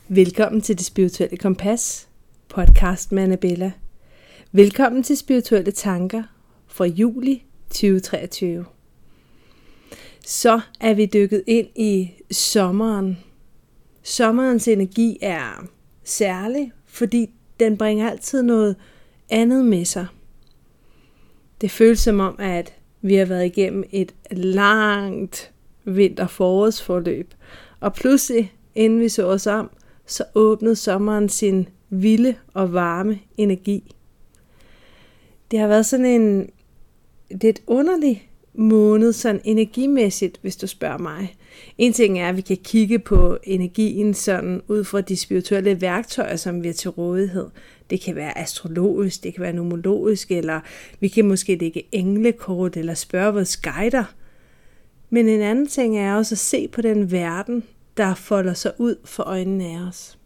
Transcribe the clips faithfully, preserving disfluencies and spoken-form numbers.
Velkommen til Det Spirituelle Kompas, podcast med Annabella. Velkommen til Spirituelle Tanker fra juli tyve treogtyve. Så er vi dykket ind i sommeren. Sommerens energi er særlig, fordi den bringer altid noget andet med sig. Det føles som om, at vi har været igennem et langt vinter-forårsforløb, og pludselig, inden vi så os om, så åbnede sommeren sin vilde og varme energi. Det har været sådan en lidt underlig måned, sådan energimæssigt, hvis du spørger mig. En ting er, at vi kan kigge på energien sådan ud fra de spirituelle værktøjer, som vi har til rådighed. Det kan være astrologisk, det kan være numerologisk, eller vi kan måske lægge englekort eller spørge vores guider. Men en anden ting er også at se på den verden, der folder sig ud for øjnene af os.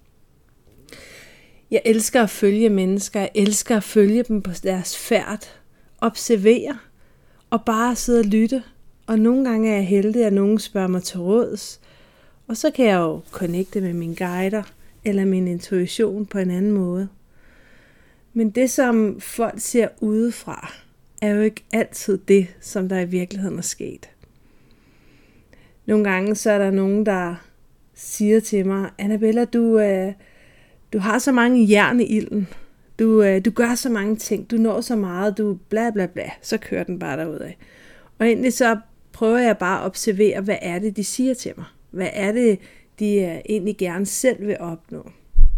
Jeg elsker at følge mennesker, jeg elsker at følge dem på deres færd, observere og bare sidde og lytte. Og nogle gange er jeg heldig, at nogen spørger mig til råds, og så kan jeg jo connecte med mine guider eller min intuition på en anden måde. Men det, som folk ser udefra, er jo ikke altid det, som der i virkeligheden er sket. Nogle gange så er der nogen, der siger til mig, Annabella, du, øh, du har så mange jern i ilden. Du, øh, du gør så mange ting. Du når så meget. Du bla bla bla. Så kører den bare derudad. Og egentlig så prøver jeg bare at observere, hvad er det, de siger til mig. Hvad er det, de øh, egentlig gerne selv vil opnå.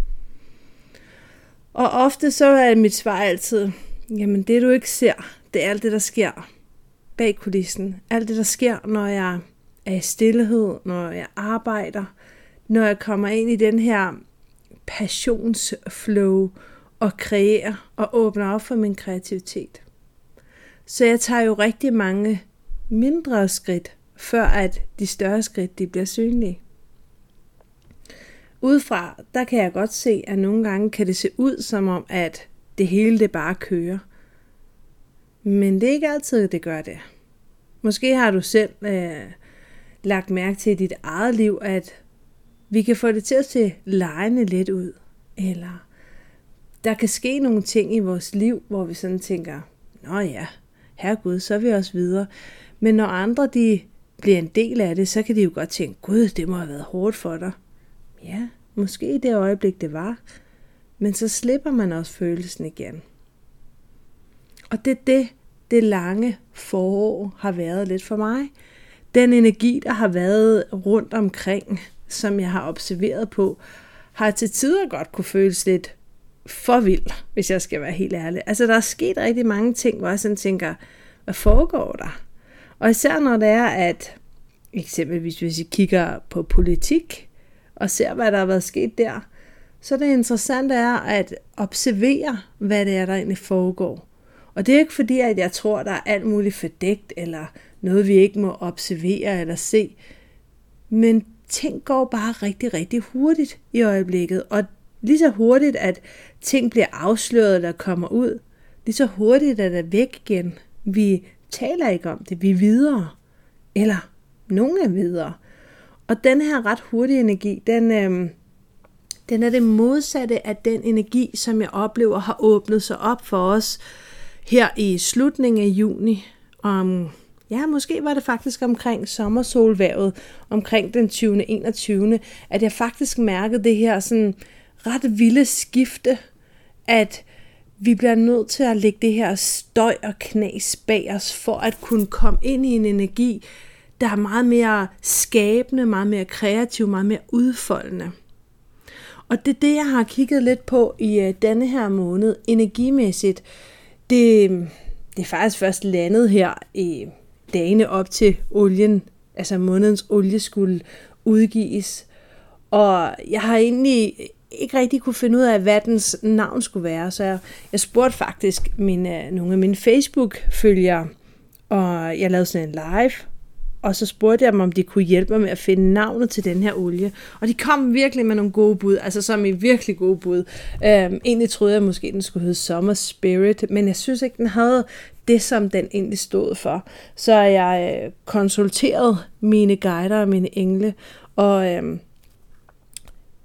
Og ofte så er mit svar altid, jamen det du ikke ser, det er alt det, der sker bag kulissen. Alt det, der sker, når jeg er i stillhed, når jeg arbejder, når jeg kommer ind i den her passionsflow og kreerer og åbner op for min kreativitet. Så jeg tager jo rigtig mange mindre skridt, før at de større skridt de bliver synlige. Udefra, der kan jeg godt se, at nogle gange kan det se ud som om, at det hele det bare kører. Men det er ikke altid, det gør det. Måske har du selv øh, lagt mærke til i dit eget liv, at vi kan få det til at se legende lidt ud. Eller der kan ske nogle ting i vores liv, hvor vi sådan tænker, nå ja, herregud, så er vi også videre. Men når andre de bliver en del af det, så kan de jo godt tænke, gud, det må have været hårdt for dig. Ja, måske i det øjeblik det var. Men så slipper man også følelsen igen. Og det er det, det lange forår har været lidt for mig. Den energi, der har været rundt omkring, som jeg har observeret på, har til tider godt kunne føles lidt for vild, hvis jeg skal være helt ærlig. Altså, der er sket rigtig mange ting, hvor jeg sådan tænker, hvad foregår der? Og især når det er, at eksempelvis hvis vi kigger på politik, og ser, hvad der har været sket der, så det interessante er at observere, hvad det er, der egentlig foregår. Og det er ikke fordi, at jeg tror, der er alt muligt fordækt, eller noget, vi ikke må observere eller se. Men ting går bare rigtig, rigtig hurtigt i øjeblikket. Og lige så hurtigt, at ting bliver afsløret eller kommer ud, lige så hurtigt er det væk igen. Vi taler ikke om det, vi er videre. Eller nogen er videre. Og den her ret hurtige energi, den, øh, den er det modsatte af den energi, som jeg oplever har åbnet sig op for os her i slutningen af juni. Om, ja, måske var det faktisk omkring sommersolværet, omkring den tyvende enogtyvende, at jeg faktisk mærkede det her sådan ret vilde skifte, at vi bliver nødt til at lægge det her støj og knas bag os, for at kunne komme ind i en energi, der er meget mere skabende, meget mere kreativ, meget mere udfoldende. Og det er det, jeg har kigget lidt på i uh, denne her måned, energimæssigt. Det, det er faktisk først landet her i dagene op til olien, altså månedens olie skulle udgives. Og jeg har egentlig ikke rigtig kunne finde ud af, hvad dens navn skulle være, så jeg, jeg spurgte faktisk mine, nogle af mine Facebook-følgere, og jeg lavede sådan en live, og så spurgte jeg dem, om de kunne hjælpe mig med at finde navnet til den her olie. Og de kom virkelig med nogle gode bud, altså som i virkelig gode bud. Øhm, egentlig troede jeg måske, den skulle hedde Summer Spirit, men jeg synes ikke, den havde det, som den egentlig stod for. Så jeg øh, konsulterede mine guider og mine engle, og øh,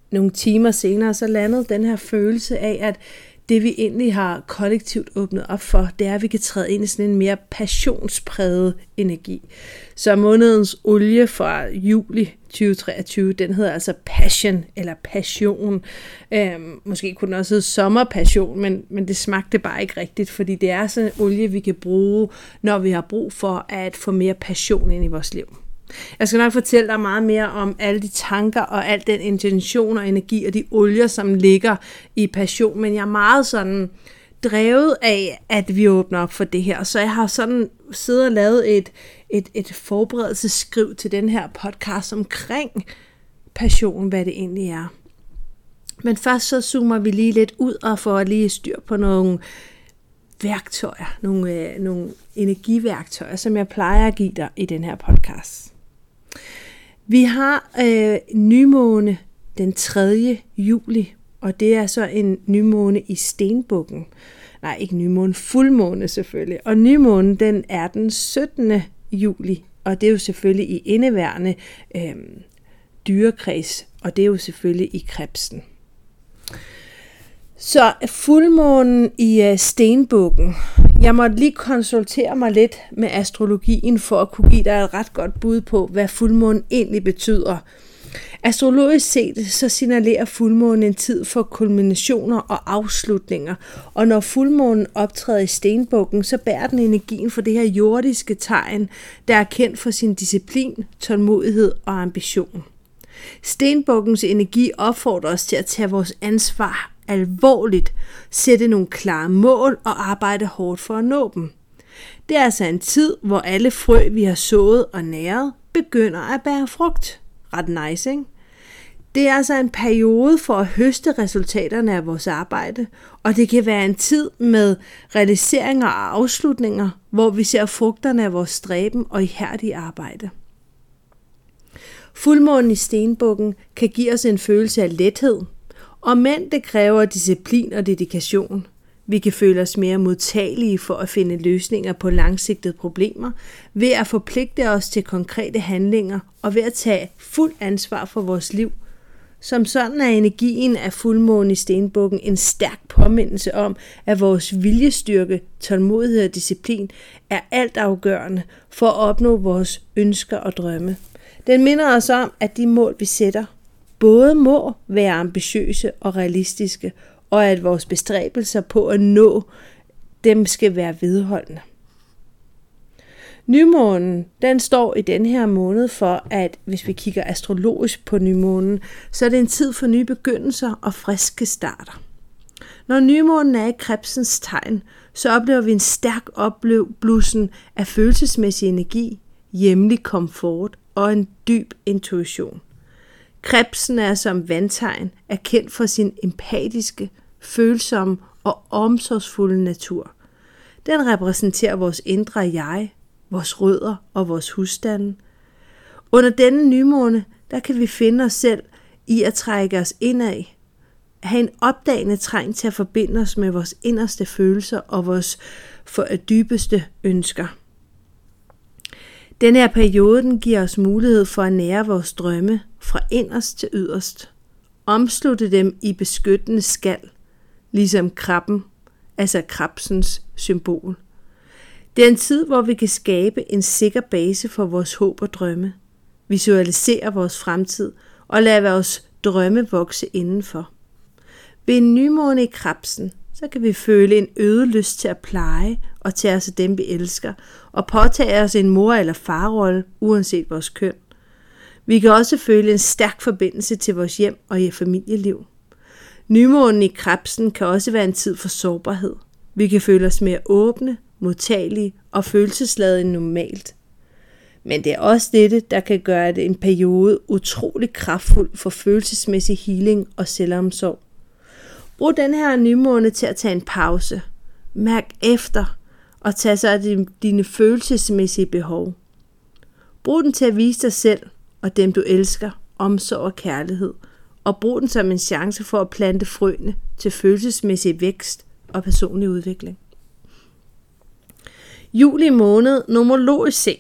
nogle timer senere, så landede den her følelse af, at det vi egentlig har kollektivt åbnet op for, det er, at vi kan træde ind i sådan en mere passionspræget energi. Så månedens olie fra juli tyve treogtyve, den hedder altså passion eller passion. Øhm, måske kunne den også hedde sommerpassion, men, men det smagte bare ikke rigtigt, fordi det er sådan en olie, vi kan bruge, når vi har brug for at få mere passion ind i vores liv. Jeg skal nok fortælle dig meget mere om alle de tanker og al den intention og energi og de olier, som ligger i passion, men jeg er meget sådan drevet af, at vi åbner op for det her. Så jeg har sådan siddet og lavet et, et, et forberedelsesskriv til den her podcast omkring passion, hvad det egentlig er. Men først så zoomer vi lige lidt ud og får lige styr på nogle værktøjer, nogle, øh, nogle energiværktøjer, som jeg plejer at give dig i den her podcast. Vi har øh, nymåne den tredje juli, og det er så en nymåne i Stenbukken. Nej, ikke nymåne, fuldmåne selvfølgelig. Og nymånen, den er den syttende juli, og det er jo selvfølgelig i indeværende øh, dyrekreds, og det er jo selvfølgelig i Krebsen. Så fuldmånen i uh, Stenbukken. Jeg måtte lige konsultere mig lidt med astrologien for at kunne give dig et ret godt bud på, hvad fuldmånen egentlig betyder. Astrologisk set så signalerer fuldmånen en tid for kulminationer og afslutninger, og når fuldmånen optræder i Stenbukken, så bærer den energien for det her jordiske tegn, der er kendt for sin disciplin, tålmodighed og ambition. Stenbukkens energi opfordrer os til at tage vores ansvar alvorligt, sætte nogle klare mål og arbejde hårdt for at nå dem. Det er altså en tid, hvor alle frø, vi har sået og næret, begynder at bære frugt. Ret nice, ikke? Det er altså en periode for at høste resultaterne af vores arbejde, og det kan være en tid med realiseringer og afslutninger, hvor vi ser frugterne af vores stræben og ihærdige arbejde. Fuldmånen i Stenbukken kan give os en følelse af lethed, og men det kræver disciplin og dedikation. Vi kan føle os mere modtagelige for at finde løsninger på langsigtede problemer, ved at forpligte os til konkrete handlinger og ved at tage fuld ansvar for vores liv. Som sådan er energien af fuldmånen i Stenbukken en stærk påmindelse om, at vores viljestyrke, tålmodighed og disciplin er altafgørende for at opnå vores ønsker og drømme. Den minder os om, at de mål, vi sætter, både må være ambitiøse og realistiske, og at vores bestræbelser på at nå dem skal være vedholdende. Nymånen, den står i den her måned for, at hvis vi kigger astrologisk på nymånen, så er det en tid for nye begyndelser og friske starter. Når nymånen er i Krebsens tegn, så oplever vi en stærk opblussen af følelsesmæssig energi, hjemlig komfort og en dyb intuition. Krebsen er som vandtegn er kendt for sin empatiske, følsomme og omsorgsfulde natur. Den repræsenterer vores indre jeg, vores rødder og vores husstande. Under denne nymåne, der kan vi finde os selv i at trække os indad, have en opdagende træng til at forbinde os med vores inderste følelser og vores for dybeste ønsker. Den her periode den giver os mulighed for at nære vores drømme fra inderst til yderst. Omslutte dem i beskyttende skal, ligesom krabben, altså Krebsens symbol. Det er en tid, hvor vi kan skabe en sikker base for vores håb og drømme, visualisere vores fremtid og lade vores drømme vokse indenfor. Ved en nymåne i Krebsen, så kan vi føle en øget lyst til at pleje og tage os af dem, vi elsker, og påtage os en mor- eller farrolle, uanset vores køn. Vi kan også føle en stærk forbindelse til vores hjem og i familieliv. Nymånen i Krebsen kan også være en tid for sårbarhed. Vi kan føle os mere åbne, modtagelige og følelsesladede end normalt. Men det er også dette, der kan gøre det en periode utrolig kraftfuld for følelsesmæssig healing og selvomsorg. Brug den her nymåne til at tage en pause. Mærk efter og tage sig af dine følelsesmæssige behov. Brug den til at vise dig selv og dem du elsker, omsorg og kærlighed. Og brug den som en chance for at plante frøene til følelsesmæssig vækst og personlig udvikling. Juli måned, numerologisk set,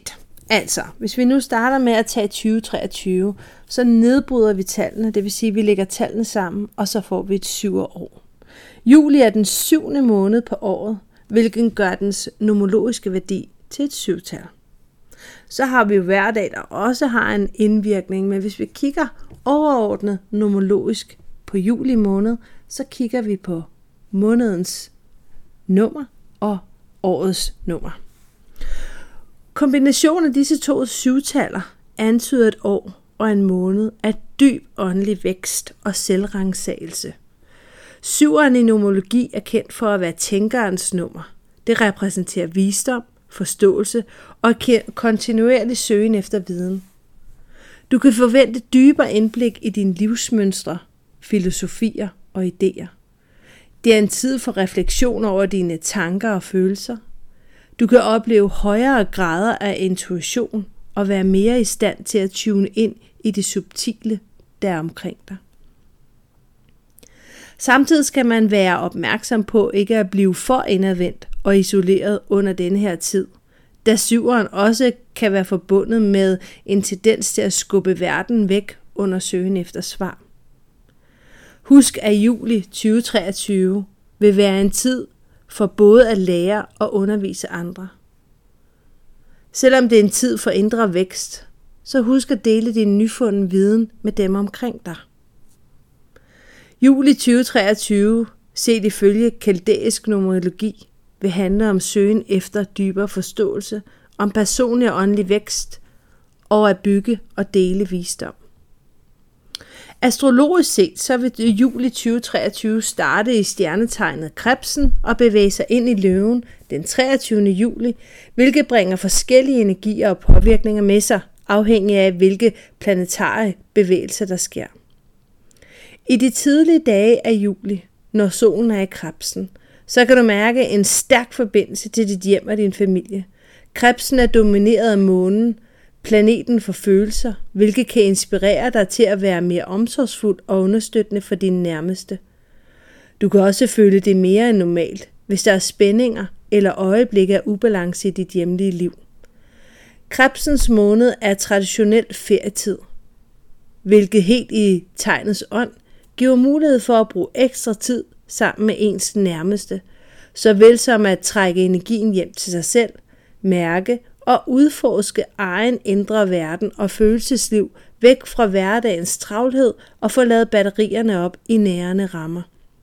Altså, hvis vi nu starter med at tage tyve treogtyve, så nedbryder vi tallene, det vil sige, at vi lægger tallene sammen, og så får vi et syvår. Juli er den syvende måned på året, hvilket gør dens numerologiske værdi til et syvtal. Så har vi jo hverdag, der også har en indvirkning, men hvis vi kigger overordnet numerologisk på juli måned, så kigger vi på månedens nummer og årets nummer. Kombinationen af disse to syvtaller antyder et år og en måned af dyb åndelig vækst og selvransagelse. Syveren i numerologi er kendt for at være tænkerens nummer. Det repræsenterer visdom, forståelse og kontinuerlig søgen efter viden. Du kan forvente dybere indblik i dine livsmønstre, filosofier og idéer. Det er en tid for refleksion over dine tanker og følelser. Du kan opleve højere grader af intuition og være mere i stand til at tune ind i det subtile, der er omkring dig. Samtidig skal man være opmærksom på ikke at blive for indadvendt og isoleret under denne her tid, da syveren også kan være forbundet med en tendens til at skubbe verden væk under søgen efter svar. Husk, at juli tyve treogtyve vil være en tid for både at lære og undervise andre. Selvom det er en tid for indre vækst, så husk at dele din nyfundne viden med dem omkring dig. Juli tyve treogtyve, set ifølge kaldæisk numerologi, vil handle om søgen efter dybere forståelse, om personlig og åndelig vækst og at bygge og dele visdom. Astrologisk set så vil juli tyve treogtyve starte i stjernetegnet Krebsen og bevæge sig ind i Løven den treogtyvende juli, hvilket bringer forskellige energier og påvirkninger med sig, afhængig af hvilke planetare bevægelser der sker. I de tidlige dage af juli, når solen er i Krebsen, så kan du mærke en stærk forbindelse til dit hjem og din familie. Krebsen er domineret af månen, planeten for følelser, hvilket kan inspirere dig til at være mere omsorgsfuld og understøttende for dine nærmeste. Du kan også føle det mere end normalt, hvis der er spændinger eller øjeblikke af ubalance i dit hjemlige liv. Krebsens måned er traditionelt ferietid, hvilket helt i tegnets ånd giver mulighed for at bruge ekstra tid sammen med ens nærmeste, såvel som at trække energien hjem til sig selv, mærke og udforske egen indre verden og følelsesliv væk fra hverdagens travlhed og få ladet batterierne op i nærende rammer.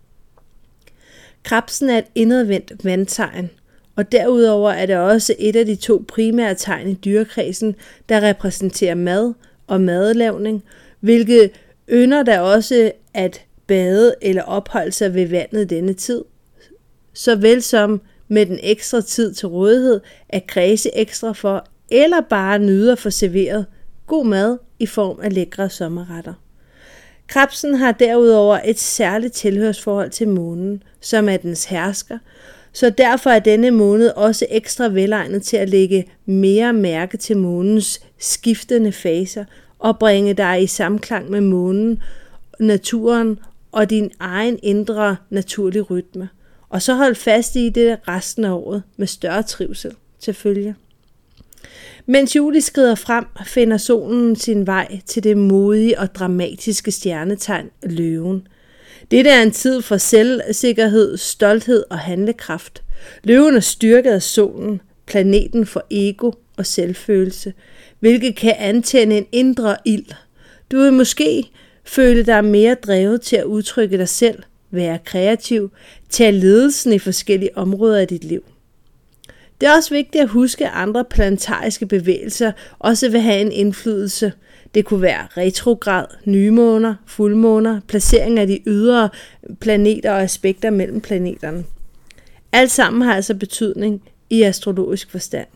Krebsen er et indadvendt vandtegn, og derudover er det også et af de to primære tegn i dyrekredsen, der repræsenterer mad og madlavning, hvilket ynder der også at bade eller opholde sig ved vandet denne tid, såvel som med den ekstra tid til rådighed at kredse ekstra for, eller bare nyde at få serveret god mad i form af lækre sommerretter. Krebsen har derudover et særligt tilhørsforhold til månen, som er dens hersker, så derfor er denne måned også ekstra velegnet til at lægge mere mærke til månens skiftende faser og bringe dig i samklang med månen, naturen og din egen indre naturlige rytme. Og så hold fast i det resten af året med større trivsel til følge. Mens juli skrider frem, finder solen sin vej til det modige og dramatiske stjernetegn Løven. Dette er en tid for selvsikkerhed, stolthed og handlekraft. Løven er styrket af solen, planeten for ego og selvfølelse, hvilket kan antænde en indre ild. Du vil måske føle dig mere drevet til at udtrykke dig selv, være kreativ, tage ledelsen i forskellige områder af dit liv. Det er også vigtigt at huske, at andre planetariske bevægelser også vil have en indflydelse. Det kunne være retrograd, nymåner, fuldmåner, placering af de ydre planeter og aspekter mellem planeterne. Alt sammen har altså betydning i astrologisk forstand.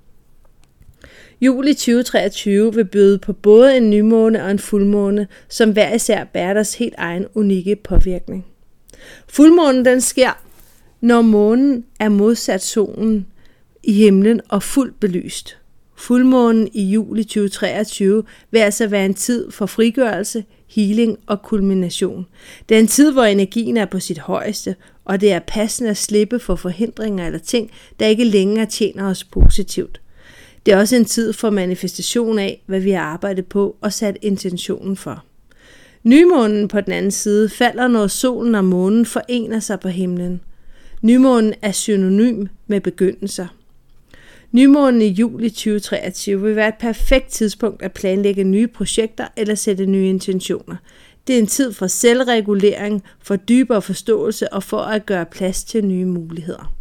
Juli tyve treogtyve vil byde på både en nymåne og en fuldmåne, som hver især bærer deres helt egen unikke påvirkning. Fuldmånen den sker, når månen er modsat solen i himlen og fuldt belyst. Fuldmånen i juli tyve treogtyve vil altså være en tid for frigørelse, healing og kulmination. Det er en tid, hvor energien er på sit højeste, og det er passende at slippe for forhindringer eller ting, der ikke længere tjener os positivt. Det er også en tid for manifestation af, hvad vi har arbejdet på og sat intentionen for. Nymånen på den anden side falder, når solen og månen forener sig på himlen. Nymånen er synonym med begyndelser. Nymånen i juli tyve treogtyve vil være et perfekt tidspunkt at planlægge nye projekter eller sætte nye intentioner. Det er en tid for selvregulering, for dybere forståelse og for at gøre plads til nye muligheder.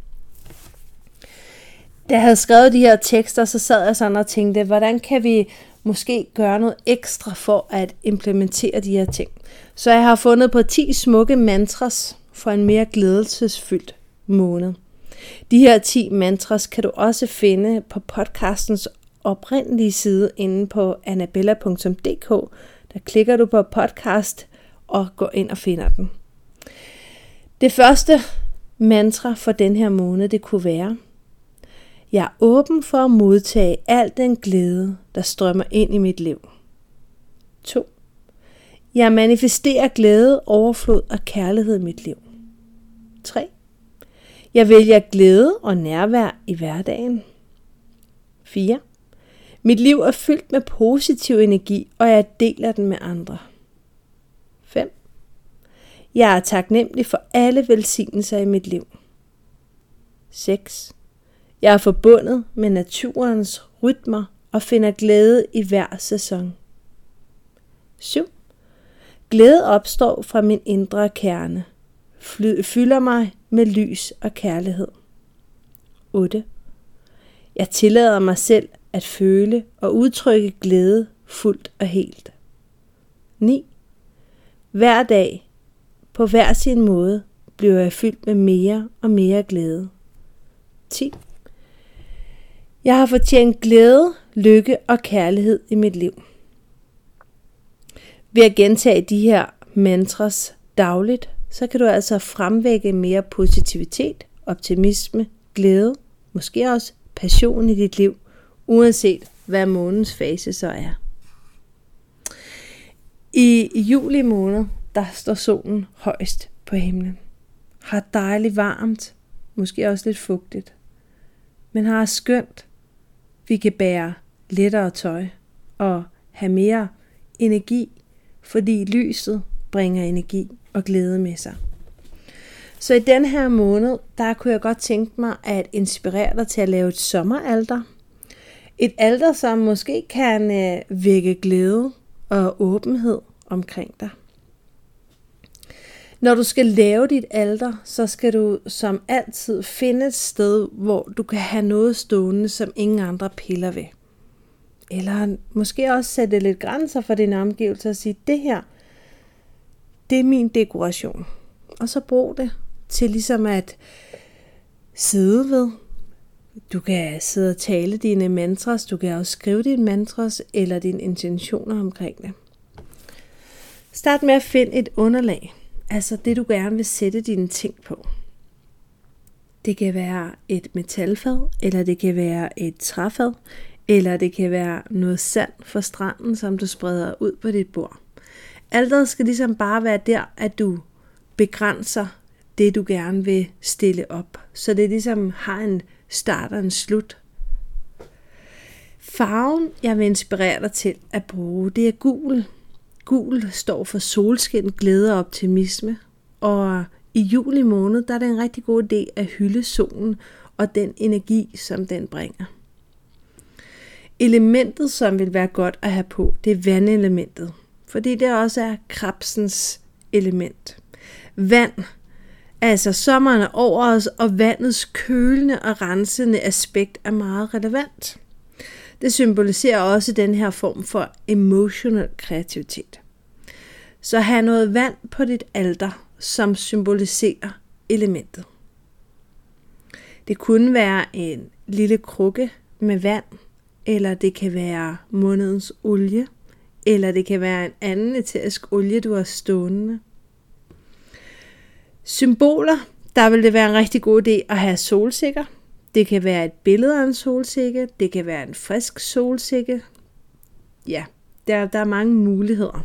Da jeg havde skrevet de her tekster, så sad jeg sådan og tænkte, hvordan kan vi måske gøre noget ekstra for at implementere de her ting. Så jeg har fundet på ti smukke mantras for en mere glædelsesfyldt måned. De her ti mantras kan du også finde på podcastens oprindelige side inde på annabella punktum d k. Der klikker du på podcast og går ind og finder den. Det første mantra for den her måned, det kunne være: jeg er åben for at modtage al den glæde, der strømmer ind i mit liv. to. Jeg manifesterer glæde, overflod og kærlighed i mit liv. tre. Jeg vælger glæde og nærvær i hverdagen. fire. Mit liv er fyldt med positiv energi, og jeg deler den med andre. fem. Jeg er taknemmelig for alle velsignelser i mit liv. seks. Jeg er forbundet med naturens rytmer og finder glæde i hver sæson. syv. Glæde opstår fra min indre kerne, fylder mig med lys og kærlighed. otte. Jeg tillader mig selv at føle og udtrykke glæde fuldt og helt. ni. Hver dag, på hver sin måde, bliver jeg fyldt med mere og mere glæde. ti. Jeg har fortjent glæde, lykke og kærlighed i mit liv. Ved at gentage de her mantras dagligt, så kan du altså fremvække mere positivitet, optimisme, glæde, måske også passion i dit liv, uanset hvad månedens fase så er. I juli måned, der står solen højst på himlen. Har dejligt varmt, måske også lidt fugtigt, men har skønt. Vi kan bære lettere tøj og have mere energi, fordi lyset bringer energi og glæde med sig. Så i den her måned, der kunne jeg godt tænke mig at inspirere dig til at lave et sommeralter. Et alter, som måske kan øh, vække glæde og åbenhed omkring dig. Når du skal lave dit alter, så skal du som altid finde et sted, hvor du kan have noget stående, som ingen andre piller ved. Eller måske også sætte lidt grænser for dine omgivelser og sige, det her, det er min dekoration. Og så brug det til ligesom at sidde ved. Du kan sidde og tale dine mantras, du kan også skrive dine mantras eller dine intentioner omkring det. Start med at finde et underlag, altså det du gerne vil sætte dine ting på. Det kan være et metalfad, eller det kan være et træfad, eller det kan være noget sand fra stranden, som du spreder ud på dit bord. Alteret skal ligesom bare være der, at du begrænser det, du gerne vil stille op. Så det ligesom har en start og en slut. Farven, jeg vil inspirere dig til at bruge, det er gul. Gul står for solskin, glæde og optimisme. Og i juli måned, der er det en rigtig god idé at hylde solen og den energi, som den bringer. Elementet, som vil være godt at have på, det er vandelementet. Fordi det også er krebsens element. Vand, altså sommeren er over os, og vandets kølende og rensende aspekt er meget relevant. Det symboliserer også den her form for emotional kreativitet. Så have noget vand på dit alter, som symboliserer elementet. Det kunne være en lille krukke med vand, eller det kan være månedens olie, eller det kan være en anden æterisk olie, du har stående. Symboler, der vil det være en rigtig god idé at have solsikker. Det kan være et billede af en solsikke, det kan være en frisk solsikke. Ja, der, der er mange muligheder.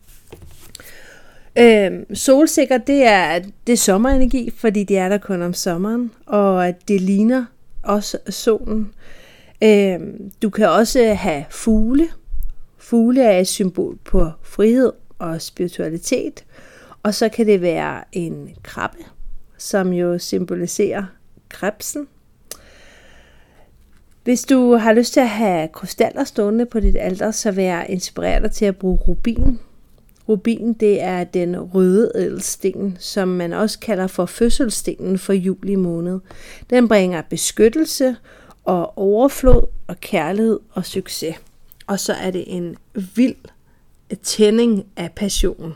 Øhm, solsikker, det er, det er sommerenergi, fordi det er der kun om sommeren, og det ligner også solen. Øh, du kan også have fugle. Fugle er et symbol på frihed og spiritualitet. Og så kan det være en krabbe, som jo symboliserer krebsen. Hvis du har lyst til at have krystaller stående på dit alter, så vil jeg inspirere dig til at bruge rubin. Rubin, det er den røde ædelsten, som man også kalder for fødselsstenen for juli måned. Den bringer beskyttelse og overflod og kærlighed og succes. Og så er det en vild tænding af passion.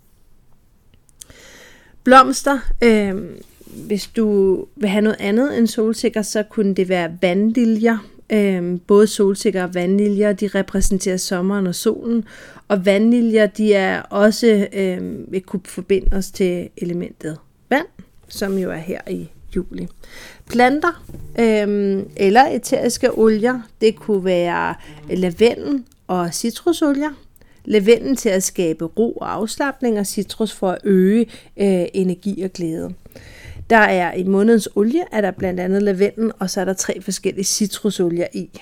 Blomster. Øh, hvis du vil have noget andet end solsikker, så kunne det være vandliljer. Øh, både solsikker og vandliljer, de repræsenterer sommeren og solen. Og vandliljer, de er også øh, vil kunne forbinde os til elementet vand, som jo er her i juli. Planter øh, eller æteriske olier, det kunne være lavendel og citrusolien. Lavendel til at skabe ro og afslapning, og citrus for at øge øh, energi og glæde. Der er i månedens olie, er der blandt andet lavendel, og så er der tre forskellige citrusolier i.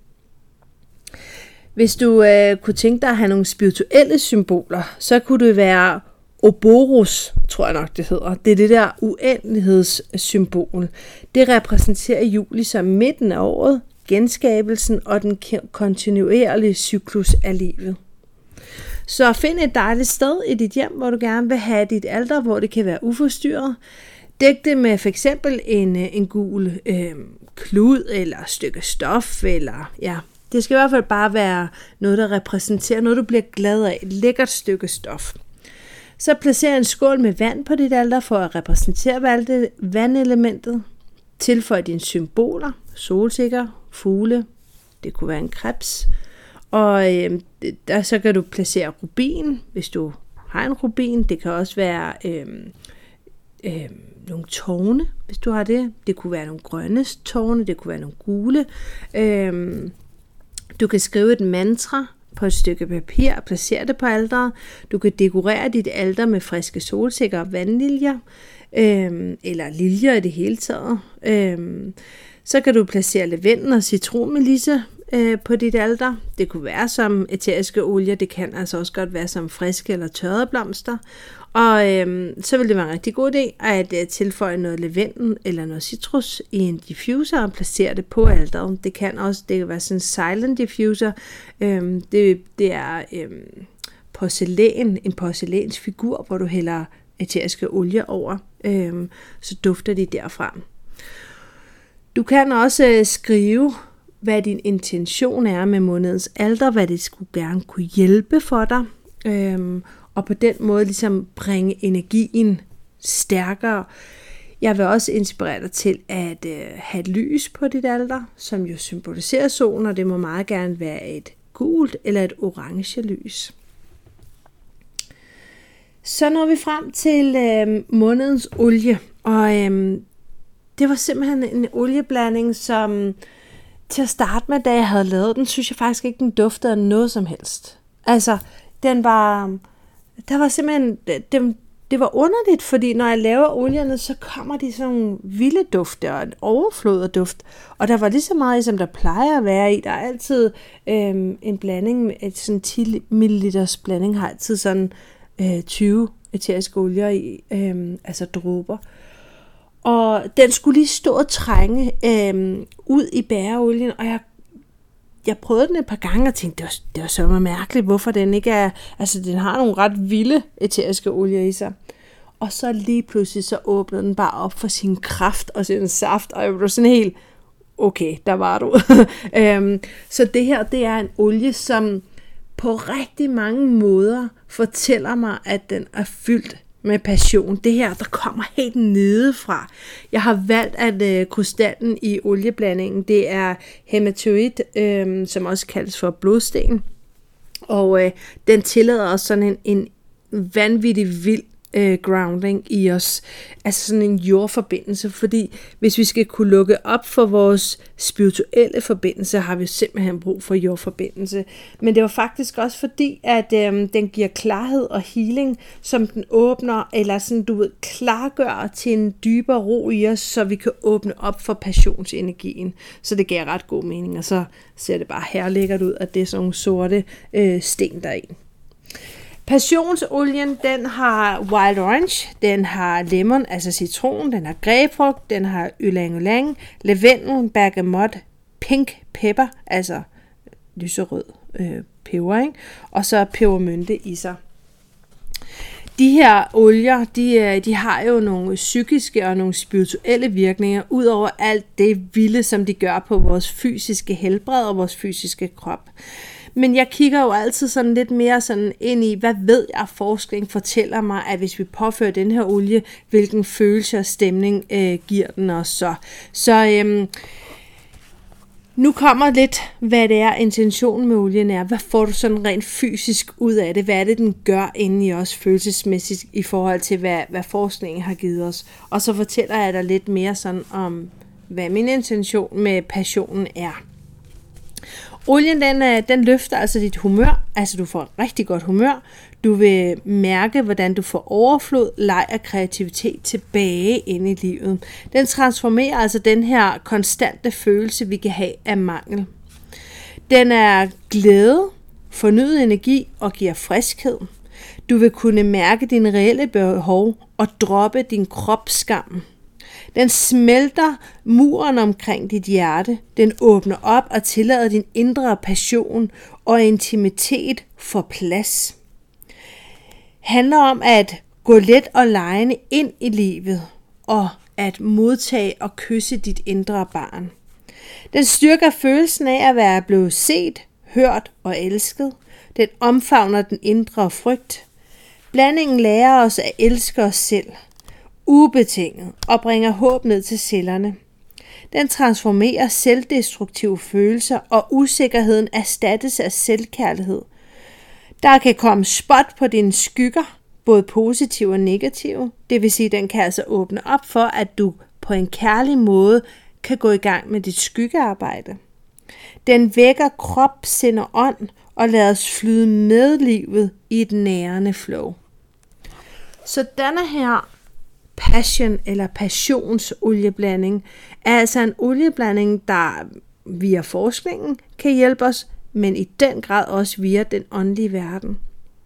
Hvis du øh, kunne tænke dig at have nogle spirituelle symboler, så kunne det være Ouroboros, tror jeg nok det hedder. Det er det der uendelighedssymbol. Det repræsenterer juli som midten af året, genskabelsen og den kontinuerlige cyklus af livet. Så find et dejligt sted i dit hjem, hvor du gerne vil have dit alter, hvor det kan være uforstyrret. Dæk det med for eksempel en, en gul øh, klud eller stykke stof. Eller, ja. Det skal i hvert fald bare være noget, der repræsenterer noget, du bliver glad af. Et lækkert stykke stof. Så placer en skål med vand på dit alter for at repræsentere vandelementet. Tilføj dine symboler, solsikker, fugle, det kunne være en krebs. Og øh, der, så kan du placere rubin, hvis du har en rubin. Det kan også være øh, øh, nogle tårne, hvis du har det. Det kunne være nogle grønne tårne, det kunne være nogle gule. Øh, du kan skrive et mantra på et stykke papir og placere det på alteret. Du kan dekorere dit alter med friske solsikker og vandliljer, øh, eller liljer i det hele taget. Øh, så kan du placere lavendel og citronmelisse øh, på dit alter. Det kunne være som æteriske olier, det kan altså også godt være som friske eller tørrede blomster. Og øh, så vil det være en rigtig god idé at øh, tilføje noget lavendel eller noget citrus i en diffuser og placere det på alteret. Det kan også det kan være sådan en silent diffuser. Øh, det, det er øh, porcelæn, en porcelænsfigur, hvor du hælder æteriske olier over. Øh, så dufter de derfra. Du kan også øh, skrive, hvad din intention er med månedens alter, hvad det skulle gerne kunne hjælpe for dig. Øh, Og på den måde ligesom bringe energien stærkere. Jeg vil også inspirere dig til at øh, have et lys på dit alter, som jo symboliserer solen, og det må meget gerne være et gult eller et orange lys. Så når vi frem til øh, månedens olie, og øh, det var simpelthen en olieblanding, som til at starte med, da jeg havde lavet den, synes jeg faktisk ikke, den duftede af noget som helst. Altså, den var... Der var simpelthen, det, det var underligt, fordi når jeg laver olierne, så kommer de sådan nogle vilde dufte og en overflod af duft. Og der var lige så meget, som der plejer at være i. Der er altid øhm, en blanding, med et sådan ti milliliters blanding, har altid sådan øh, tyve æteriske olier i, øhm, altså dråber. Og den skulle lige stå og trænge øhm, ud i bæreolien, og jeg Jeg prøvede den et par gange og tænkte, det var, det var så mærkeligt, hvorfor den ikke er... Altså, den har nogle ret vilde æteriske olier i sig. Og så lige pludselig, så åbnede den bare op for sin kraft og sin saft, og jeg blev sådan helt, okay, der var du. øhm, så det her, det er en olie, som på rigtig mange måder fortæller mig, at den er fyldt med passion. Det her, der kommer helt nedefra. Jeg har valgt, at øh, krystallen i olieblandingen, det er hæmatoid, øh, som også kaldes for blodsten. Og øh, den tillader også sådan en, en vanvittig vild øh, grounding i os. Altså sådan en jordforbindelse, fordi hvis vi skal kunne lukke op for vores spirituelle forbindelse, har vi simpelthen brug for jordforbindelse. Men det var faktisk også fordi, at øh, den giver klarhed og healing, som den åbner, eller sådan, du ved, klargør til en dybere ro i os, så vi kan åbne op for passionsenergien. Så det giver ret god mening, og så ser det bare her lækkert ud, at det er sådan nogle sorte øh, sten deri. Passionsolien, den har wild orange, den har lemon, altså citron, den har grapefrugt, den har ylang ylang, lavendel, bergamot, pink pepper, altså lyserød øh, peber, ikke? Og så pebermynte i sig. De her olier, de, de har jo nogle psykiske og nogle spirituelle virkninger, ud over alt det vilde, som de gør på vores fysiske helbred og vores fysiske krop. Men jeg kigger jo altid sådan lidt mere sådan ind i, hvad ved jeg, forskning fortæller mig, at hvis vi påfører den her olie, hvilken følelse og stemning øh, giver den os så. Så øhm, nu kommer lidt, hvad det er, intentionen med olien er. Hvad får du sådan rent fysisk ud af det? Hvad er det, den gør inde i os følelsesmæssigt i forhold til, hvad, hvad forskningen har givet os? Og så fortæller jeg dig lidt mere sådan om, hvad min intention med passionen er. Olien, den, den løfter altså dit humør, altså du får et rigtig godt humør. Du vil mærke, hvordan du får overflod, leg og kreativitet tilbage ind i livet. Den transformerer altså den her konstante følelse, vi kan have af mangel. Den er glæde, fornyet energi og giver friskhed. Du vil kunne mærke dine reelle behov og droppe din kropsskam. Den smelter muren omkring dit hjerte. Den åbner op og tillader din indre passion og intimitet for plads. Handler om at gå let og legende ind i livet og at modtage og kysse dit indre barn. Den styrker følelsen af at være blevet set, hørt og elsket. Den omfavner den indre frygt. Blandingen lærer os at elske os selv ubetinget og bringer håb ned til cellerne. Den transformerer selvdestruktive følelser, og usikkerheden erstattes af selvkærlighed. Der kan komme spot på dine skygger, både positive og negative. Det vil sige, at den kan altså åbne op for, at du på en kærlig måde kan gå i gang med dit skyggearbejde. Den vækker krop, sind og ånd og lader os flyde med livet i et nærende flow. Så denne her passion eller passionsolieblanding er altså en olieblanding, der via forskningen kan hjælpe os, men i den grad også via den åndelige verden.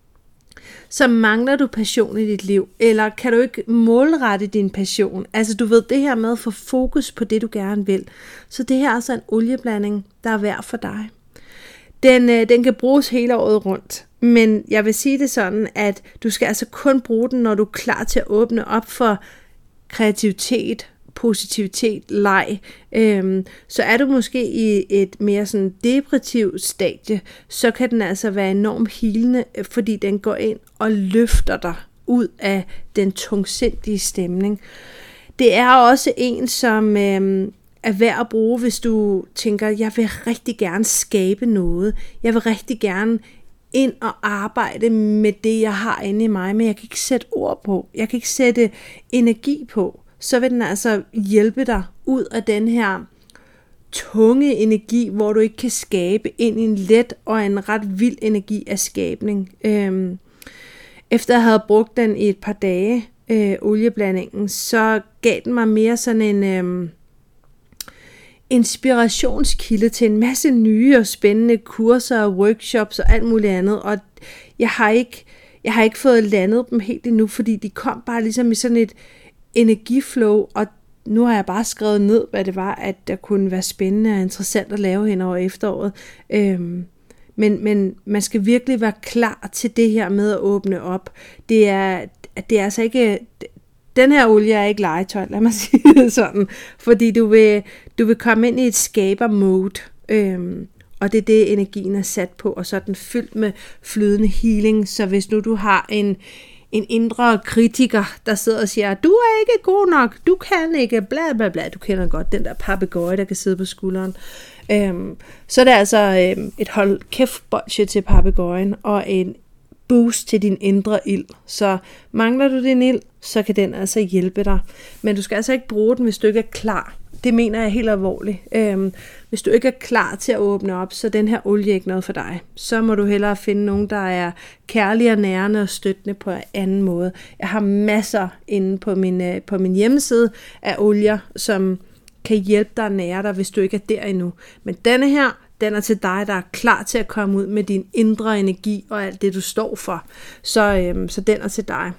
Så mangler du passion i dit liv, eller kan du ikke målrette din passion, altså du ved det her med at få fokus på det du gerne vil, så det her er altså en olieblanding, der er værd for dig. Den, den kan bruges hele året rundt, men jeg vil sige det sådan, at du skal altså kun bruge den, når du er klar til at åbne op for kreativitet, positivitet, leg. Øhm, så er du måske i et mere sådan depressivt stadie, så kan den altså være enormt healende, fordi den går ind og løfter dig ud af den tungsindige stemning. Det er også en, som øhm, er værd at bruge, hvis du tænker, jeg vil rigtig gerne skabe noget. Jeg vil rigtig gerne ind og arbejde med det, jeg har inde i mig, men jeg kan ikke sætte ord på. Jeg kan ikke sætte energi på. Så vil den altså hjælpe dig ud af den her tunge energi, hvor du ikke kan skabe, ind i en let og en ret vild energi af skabning. Øhm, efter jeg havde brugt den i et par dage, øh, olieblandingen, så gav den mig mere sådan en øh, inspirationskilde til en masse nye og spændende kurser og workshops og alt muligt andet. Og jeg har ikke, jeg har ikke fået landet dem helt endnu, fordi de kom bare ligesom i sådan et energiflow, og nu har jeg bare skrevet ned, hvad det var, at der kunne være spændende og interessant at lave hen over efteråret. Øhm, men, men man skal virkelig være klar til det her med at åbne op. Det er, det er altså ikke, den her olie er ikke legetøj, lad mig sige det sådan, fordi du vil, du vil komme ind i et skaber-mode, øhm, og det er det, energien er sat på, og så er den fyldt med flydende healing, så hvis nu du har en En indre kritiker, der sidder og siger, du er ikke god nok, du kan ikke, bla bla bla. Du kender godt den der papegøje, der kan sidde på skulderen. Øhm, så er det altså øhm, et hold kæft bolsje til papegøjen, og en boost til din indre ild. Så mangler du din ild, så kan den altså hjælpe dig. Men du skal altså ikke bruge den, hvis du ikke er klar. Det mener jeg helt alvorligt. Øhm, hvis du ikke er klar til at åbne op, så den her olie ikke noget for dig. Så må du hellere finde nogen, der er kærlige og nærende og støttende på en anden måde. Jeg har masser inde på min, øh, på min hjemmeside af olier, som kan hjælpe dig at nære dig, hvis du ikke er der endnu. Men denne her, den er til dig, der er klar til at komme ud med din indre energi og alt det, du står for. Så, øhm, så den er til dig.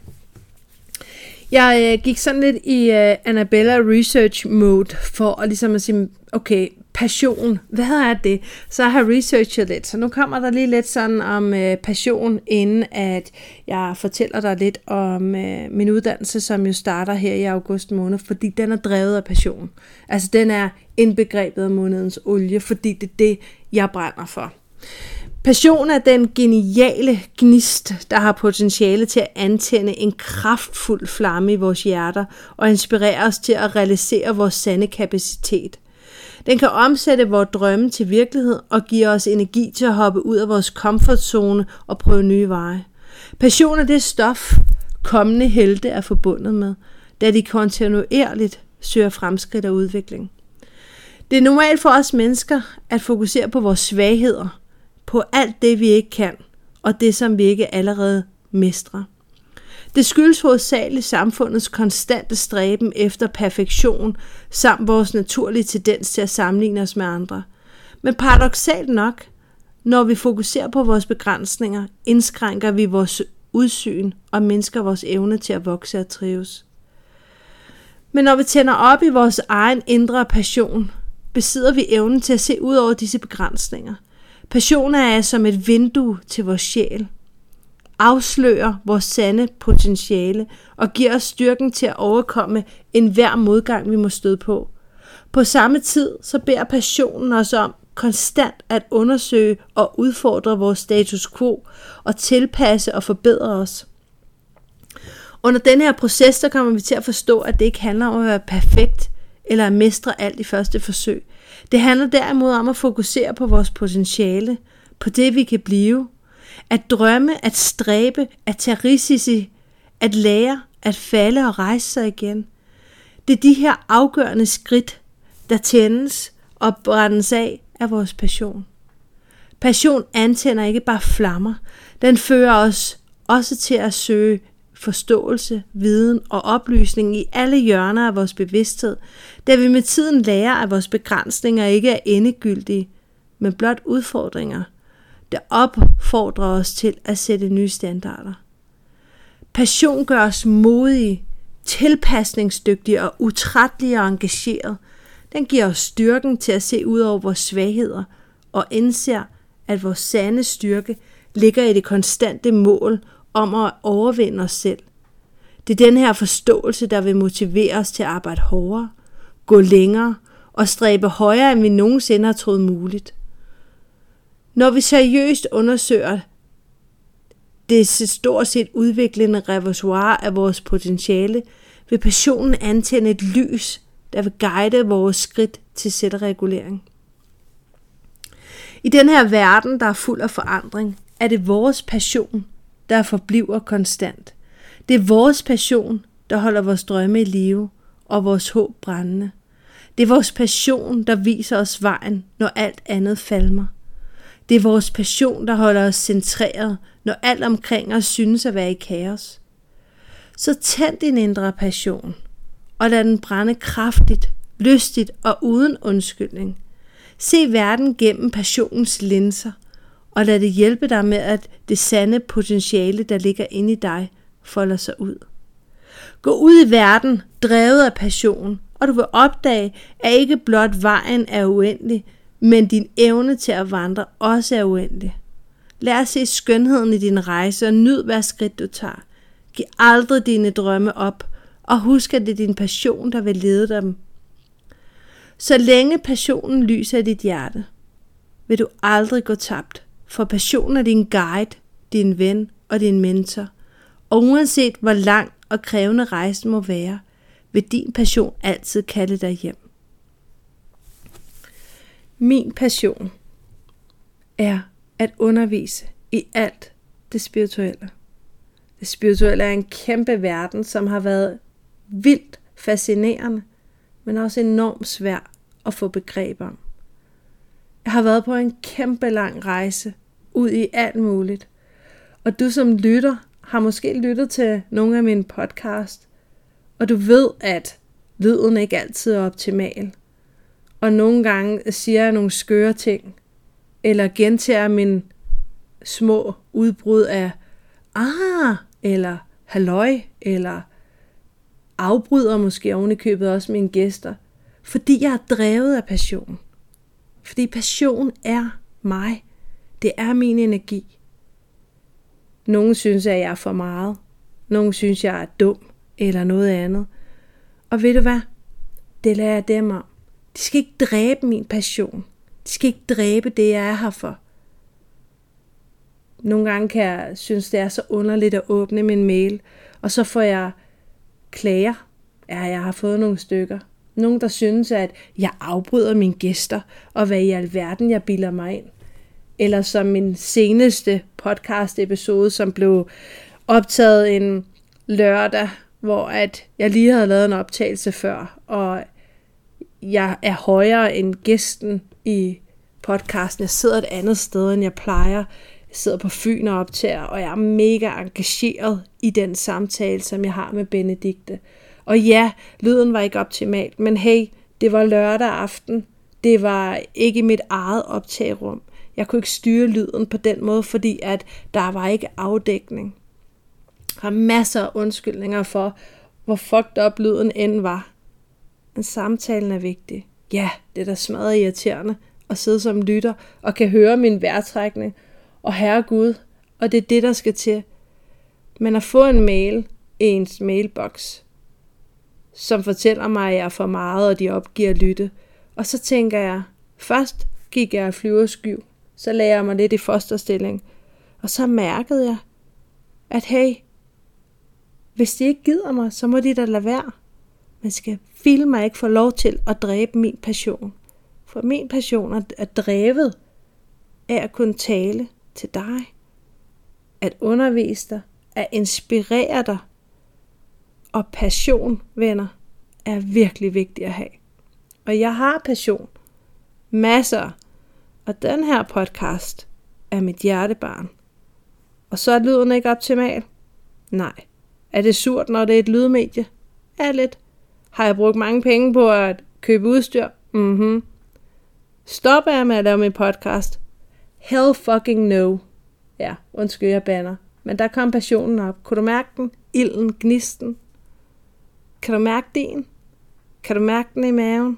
Jeg øh, gik sådan lidt i øh, Annabella Research Mode for at ligesom at sige, okay, passion, hvad er det? Så jeg har researchet lidt, så nu kommer der lige lidt sådan om øh, passion, inden at jeg fortæller dig lidt om øh, min uddannelse, som jo starter her i august måned, fordi den er drevet af passion. Altså den er indbegrebet af månedens olie, fordi det er det, jeg brænder for. Passion er den geniale gnist, der har potentiale til at antænde en kraftfuld flamme i vores hjerter og inspirere os til at realisere vores sande kapacitet. Den kan omsætte vores drømme til virkelighed og give os energi til at hoppe ud af vores komfortzone og prøve nye veje. Passion er det stof, kommende helte er forbundet med, da de kontinuerligt søger fremskridt og udvikling. Det er normalt for os mennesker at fokusere på vores svagheder, på alt det, vi ikke kan, og det, som vi ikke allerede mestrer. Det skyldes hovedsageligt samfundets konstante stræben efter perfektion, samt vores naturlige tendens til at sammenligne os med andre. Men paradoksalt nok, når vi fokuserer på vores begrænsninger, indskrænker vi vores udsyn og mindsker vores evne til at vokse og trives. Men når vi tænder op i vores egen indre passion, besidder vi evnen til at se ud over disse begrænsninger. Passion er som et vindue til vores sjæl, afslører vores sande potentiale og giver os styrken til at overkomme enhver modgang, vi må støde på. På samme tid så beder passionen os om konstant at undersøge og udfordre vores status quo og tilpasse og forbedre os. Under denne her proces, der kommer vi til at forstå, at det ikke handler om at være perfekt eller at mestre alt i første forsøg. Det handler derimod om at fokusere på vores potentiale, på det vi kan blive, at drømme, at stræbe, at tage risici, at lære, at falde og rejse sig igen. Det er de her afgørende skridt, der tændes og brændes af af vores passion. Passion antænder ikke bare flammer, den fører os også til at søge forståelse, viden og oplysning i alle hjørner af vores bevidsthed, da vi med tiden lærer, at vores begrænsninger ikke er endegyldige, men blot udfordringer, der opfordrer os til at sætte nye standarder. Passion gør os modige, tilpasningsdygtige og utrættelige og engageret. Den giver os styrken til at se ud over vores svagheder og indser, at vores sande styrke ligger i det konstante mål om at overvinde os selv. Det er den her forståelse, der vil motivere os til at arbejde hårdere, gå længere og stræbe højere, end vi nogensinde har troet muligt. Når vi seriøst undersøger det stort set udviklende reservoir af vores potentiale, vil passionen antænde et lys, der vil guide vores skridt til selvregulering. I den her verden, der er fuld af forandring, er det vores passion, der forbliver konstant. Det er vores passion, der holder vores drømme i live og vores håb brændende. Det er vores passion, der viser os vejen, når alt andet falmer. Det er vores passion, der holder os centreret, når alt omkring os synes at være i kaos. Så tænd din indre passion, og lad den brænde kraftigt, lystigt og uden undskyldning. Se verden gennem passionens linser, og lad det hjælpe dig med, at det sande potentiale, der ligger inde i dig, folder sig ud. Gå ud i verden, drevet af passion, og du vil opdage, at ikke blot vejen er uendelig, men din evne til at vandre også er uendelig. Lad os se skønheden i din rejse og nyd hver skridt du tager. Giv aldrig dine drømme op, og husk, at det er din passion, der vil lede dem. Så længe passionen lyser i dit hjerte, vil du aldrig gå tabt, for passionen er din guide, din ven og din mentor. Og uanset hvor lang og krævende rejsen må være, vil din passion altid kalde dig hjem. Min passion er at undervise i alt, det spirituelle. Det spirituelle er en kæmpe verden, som har været vildt fascinerende, men også enormt svær at få begreb om. Jeg har været på en kæmpe lang rejse ud i alt muligt. Og du som lytter har måske lyttet til nogle af mine podcast, og du ved, at lyden ikke altid er optimal. Og nogle gange siger jeg nogle skøre ting, eller gentager mine små udbrud af ah, eller halløj, eller afbryder måske oven i købet også mine gæster, fordi jeg er drevet af passion. Fordi passion er mig. Det er min energi. Nogle synes, at jeg er for meget. Nogle synes, jeg er dum, eller noget andet. Og ved du hvad? Det lader jeg dem om. De skal ikke dræbe min passion. De skal ikke dræbe det, jeg er her for. Nogle gange kan jeg synes, det er så underligt at åbne min mail, og så får jeg klager. Ja, jeg har fået nogle stykker. Nogen, der synes, at jeg afbryder mine gæster, og hvad i alverden jeg bilder mig ind. Eller som min seneste podcast-episode, som blev optaget en lørdag, hvor at jeg lige havde lavet en optagelse før, og jeg er højere end gæsten i podcasten. Jeg sidder et andet sted, end jeg plejer. Jeg sidder på Fyn og optager, og jeg er mega engageret i den samtale, som jeg har med Benedikte. Og ja, lyden var ikke optimalt, men hey, det var lørdag aften. Det var ikke i mit eget optagerum. Jeg kunne ikke styre lyden på den måde, fordi at der var ikke afdækning. Der er masser af undskyldninger for, hvor fucked up lyden end var. Men samtalen er vigtig. Ja, det er da smadret irriterende at sidde som lytter og kan høre min vejrtrækning. Og herregud, og det er det, der skal til. Men at få en mail i ens mailbox, som fortæller mig, at jeg er for meget, og de opgiver at lytte. Og så tænker jeg, først gik jeg i flyverskyv, så lagde jeg mig lidt i fosterstilling. Og så mærkede jeg, at hey, hvis de ikke gider mig, så må de da lade være. Man skal filme mig ikke få lov til at dræbe min passion. For min passion er drevet af at kunne tale til dig, at undervise dig, at inspirere dig. Og passion, venner, er virkelig vigtigt at have. Og jeg har passion. Masser. Og den her podcast er mit hjertebarn. Og så er lyden ikke optimal? Nej. Er det surt, når det er et lydmedie? Ja, lidt. Har jeg brugt mange penge på at købe udstyr? Mhm. Stopper jeg med at lave min podcast? Hell fucking no. Ja, undskyld, jeg banner. Men der kom passionen op. Kunne du mærke den? Ilden, gnisten. Kan du mærke din? Kan du mærke den i maven?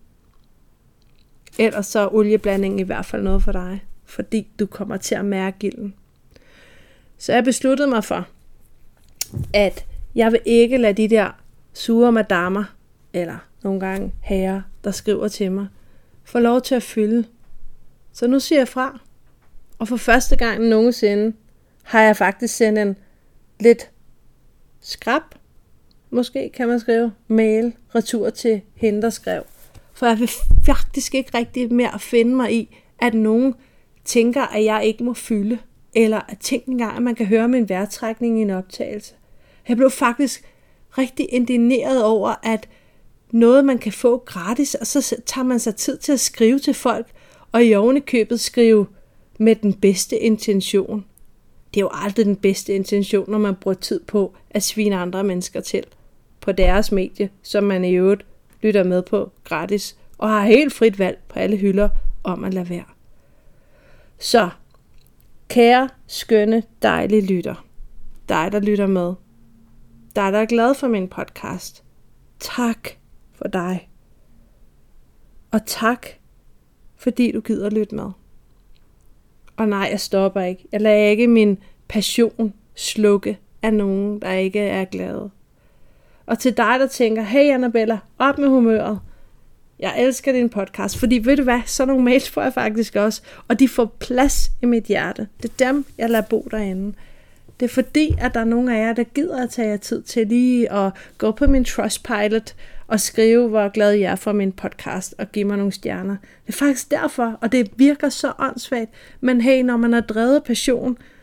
Ellers så er olieblandingen i hvert fald noget for dig. Fordi du kommer til at mærke ilden. Så jeg besluttede mig for, at jeg vil ikke lade de der sure madammer, eller nogle gange herrer, der skriver til mig, få lov til at fylde. Så nu siger jeg fra. Og for første gang nogensinde har jeg faktisk sendt en lidt skrap, måske kan man skrive, mail retur til hende, der skrev. For jeg vil faktisk ikke rigtig mere finde mig i, at nogen tænker, at jeg ikke må fylde, eller at tænke engang, at man kan høre min vejrtrækning i en optagelse. Jeg blev faktisk rigtig indigneret over, at noget man kan få gratis, og så tager man sig tid til at skrive til folk, og i ovenikøbet skrive med den bedste intention. Det er jo aldrig den bedste intention, når man bruger tid på at svine andre mennesker til på deres medie, som man i øvrigt lytter med på gratis, og har helt frit valg på alle hylder om at lade være. Så, kære, skønne, dejlige lytter, dig der lytter med, dig der er glad for min podcast, tak for dig. Og tak, fordi du gider lytte med. Og nej, jeg stopper ikke. Jeg lader ikke min passion slukke af nogen, der ikke er glade. Og til dig, der tænker, hey Annabella, op med humøret. Jeg elsker din podcast, fordi ved du hvad, sådan nogle mails får jeg faktisk også, og de får plads i mit hjerte. Det er dem, jeg lader bo derinde. Det er fordi, at der er nogle af jer, der gider at tage jer tid til lige at gå på min Trustpilot og skrive, hvor glad jeg er for min podcast og give mig nogle stjerner. Det er faktisk derfor, og det virker så åndssvagt. Men hey, når man har drevet passion,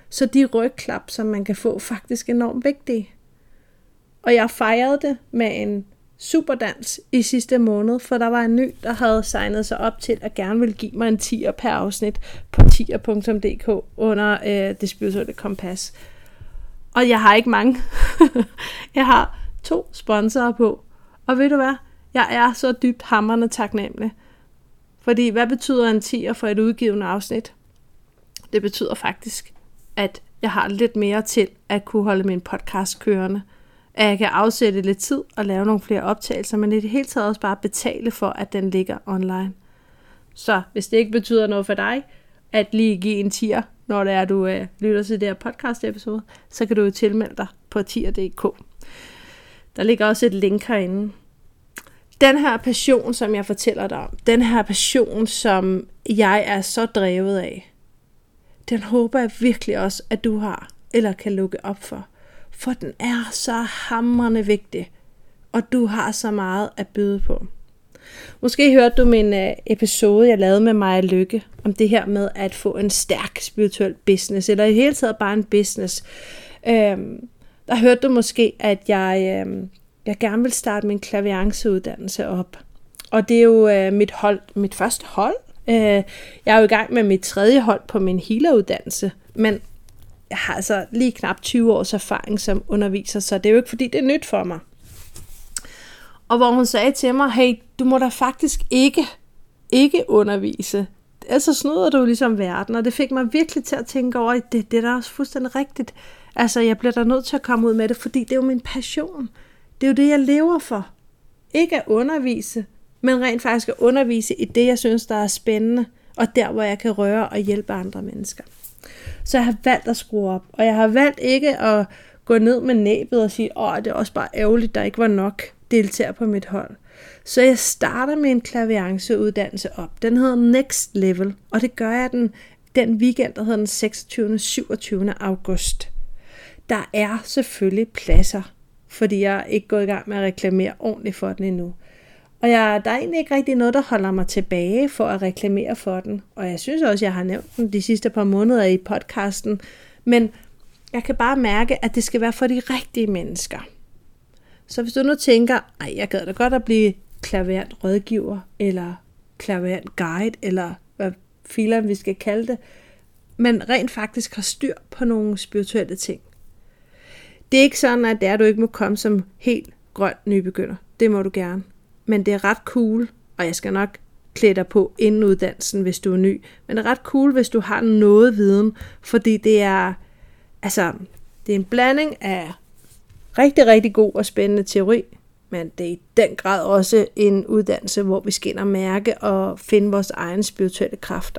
så de rygklap, som man kan få, faktisk enormt vigtige. Og jeg fejrede det med en superdans i sidste måned, for der var en ny, der havde signet sig op til at gerne ville give mig en tier per afsnit på tier punktum d k under øh, Det Spirituelle Kompas. Og jeg har ikke mange. Jeg har to sponsorer på. Og ved du hvad? Jeg er så dybt hamrende taknemmelig. Fordi hvad betyder en tier for et udgivende afsnit? Det betyder faktisk, at jeg har lidt mere til at kunne holde min podcast kørende. At jeg kan afsætte lidt tid og lave nogle flere optagelser, men i det hele taget også bare betale for, at den ligger online. Så hvis det ikke betyder noget for dig, at lige give en tier, når det er, du øh, lytter til det her podcast episode, så kan du jo tilmelde dig på tier punktum d k. Der ligger også et link herinde. Den her passion, som jeg fortæller dig om, den her passion, som jeg er så drevet af, den håber jeg virkelig også, at du har, eller kan lukke op for. For den er så hamrende vigtig, og du har så meget at byde på. Måske hørte du min episode, jeg lavede med Maja Lykke, om det her med at få en stærk spirituel business, eller i det hele taget bare en business. Øhm, der hørte du måske, at jeg, øhm, jeg gerne vil starte min klavianceuddannelse op. Og det er jo øh, mit, hold, mit første hold. Øh, jeg er jo i gang med mit tredje hold på min healeruddannelse, men jeg har altså lige knap tyve års erfaring som underviser, så det er jo ikke fordi, det er nyt for mig. Og hvor hun sagde til mig, hey, du må da faktisk ikke, ikke undervise. Altså snyder du ligesom verden, og det fik mig virkelig til at tænke over, at det, det er da også fuldstændig rigtigt. Altså, jeg bliver da nødt til at komme ud med det, fordi det er jo min passion. Det er jo det, jeg lever for. Ikke at undervise, men rent faktisk at undervise i det, jeg synes, der er spændende, og der, hvor jeg kan røre og hjælpe andre mennesker. Så jeg har valgt at skrue op, og jeg har valgt ikke at gå ned med næbet og sige, åh, det er også bare ærgerligt, der ikke var nok deltagere på mit hold. Så jeg starter med en klavianceuddannelse op. Den hedder Next Level, og det gør jeg den, den weekend, der hedder den seksogtyvende og syvogtyvende august. Der er selvfølgelig pladser, fordi jeg er ikke gået i gang med at reklamere ordentligt for den endnu. Og jeg, der er egentlig ikke rigtig noget, der holder mig tilbage for at reklamere for den. Og jeg synes også, jeg har nævnt den de sidste par måneder i podcasten. Men jeg kan bare mærke, at det skal være for de rigtige mennesker. Så hvis du nu tænker, ej, jeg gad da godt at blive klaverant rådgiver, eller klaverant guide, eller hvad filen vi skal kalde det, men rent faktisk har styr på nogle spirituelle ting. Det er ikke sådan, at det er, at du ikke må komme som helt grøn nybegynder. Det må du gerne. Men det er ret cool, og jeg skal nok klæde dig på inden uddannelsen, hvis du er ny. Men det er ret cool, hvis du har noget viden, fordi det er, altså, det er en blanding af rigtig, rigtig god og spændende teori, men det er i den grad også en uddannelse, hvor vi skal ind og mærke og finde vores egne spirituelle kræfter.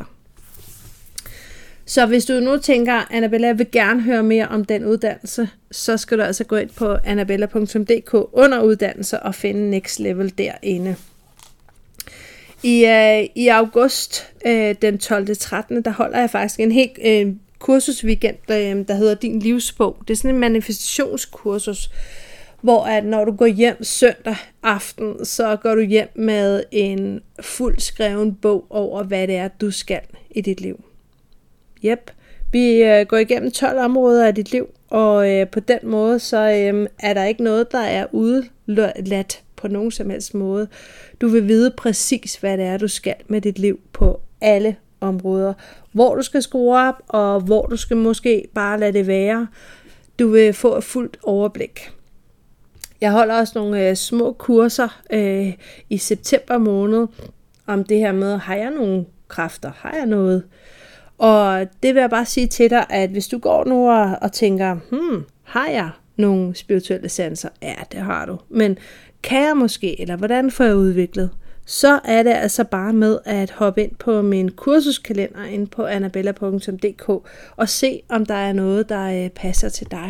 Så hvis du nu tænker, Annabella, jeg vil gerne høre mere om den uddannelse, så skal du altså gå ind på annabella punktum d k under uddannelse og finde Next Level derinde. I, øh, i august øh, den tolvte til trettende der holder jeg faktisk en helt øh, kursusweekend, øh, der hedder Din Livsbog. Det er sådan en manifestationskursus, hvor at når du går hjem søndag aften, så går du hjem med en fuld skreven bog over, hvad det er, du skal i dit liv. Yep. Vi øh, går igennem tolv områder af dit liv, og øh, på den måde, så øh, er der ikke noget, der er udeladt på nogen som helst måde. Du vil vide præcis, hvad det er, du skal med dit liv på alle områder. Hvor du skal skrue op, og hvor du skal måske bare lade det være. Du vil få et fuldt overblik. Jeg holder også nogle øh, små kurser øh, i september måned, om det her med, har jeg nogle kræfter, har jeg noget? Og det vil jeg bare sige til dig, at hvis du går nu og, og tænker, hmm, har jeg nogle spirituelle sanser? Ja, det har du. Men kan jeg måske, eller hvordan får jeg udviklet? Så er det altså bare med at hoppe ind på min kursuskalender inde på annabella punktum d k og se, om der er noget, der passer til dig.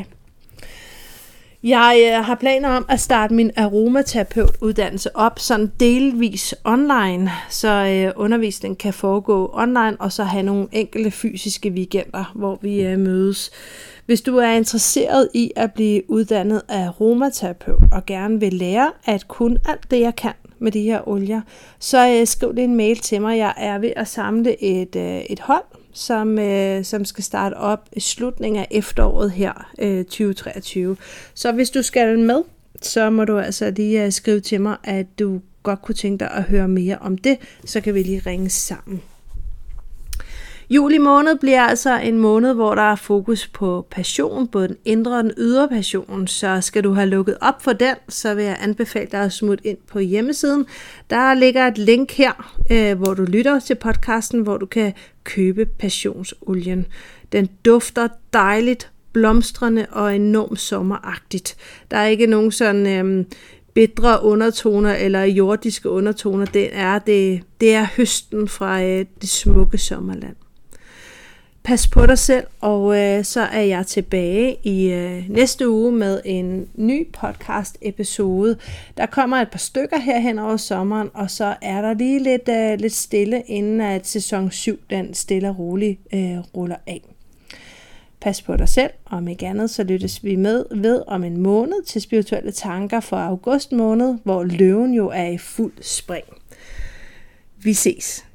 Jeg har planer om at starte min aromaterapeut-uddannelse op sådan delvis online, så undervisningen kan foregå online, og så have nogle enkelte fysiske weekender, hvor vi mødes. Hvis du er interesseret i at blive uddannet aromaterapeut og gerne vil lære at kunne alt det, jeg kan med de her olier, så skriv det en mail til mig. Jeg er ved at samle et, et hold, som, øh, som skal starte op i slutningen af efteråret her, øh, tyve treogtyve. Så hvis du skal med, så må du altså lige uh, skrive til mig, at du godt kunne tænke dig at høre mere om det, så kan vi lige ringe sammen. Juli måned bliver altså en måned, hvor der er fokus på passion, både den indre og den ydre passion, så skal du have lukket op for den, så vil jeg anbefale dig at smutte ind på hjemmesiden. Der ligger et link her, øh, hvor du lytter til podcasten, hvor du kan købe passionsolien. Den dufter dejligt, blomstrende og enormt sommeragtigt. Der er ikke nogen sådan øh, bitre undertoner eller jordiske undertoner. Det er, det, det er høsten fra øh, det smukke sommerland. Pas på dig selv, og øh, så er jeg tilbage i øh, næste uge med en ny podcast episode. Der kommer et par stykker her hen over sommeren, og så er der lige lidt, øh, lidt stille, inden at sæson syv den stille og roligt øh, ruller af. Pas på dig selv, og om ikke andet, så lyttes vi med ved om en måned til spirituelle tanker for august måned, hvor løven jo er i fuld spring. Vi ses.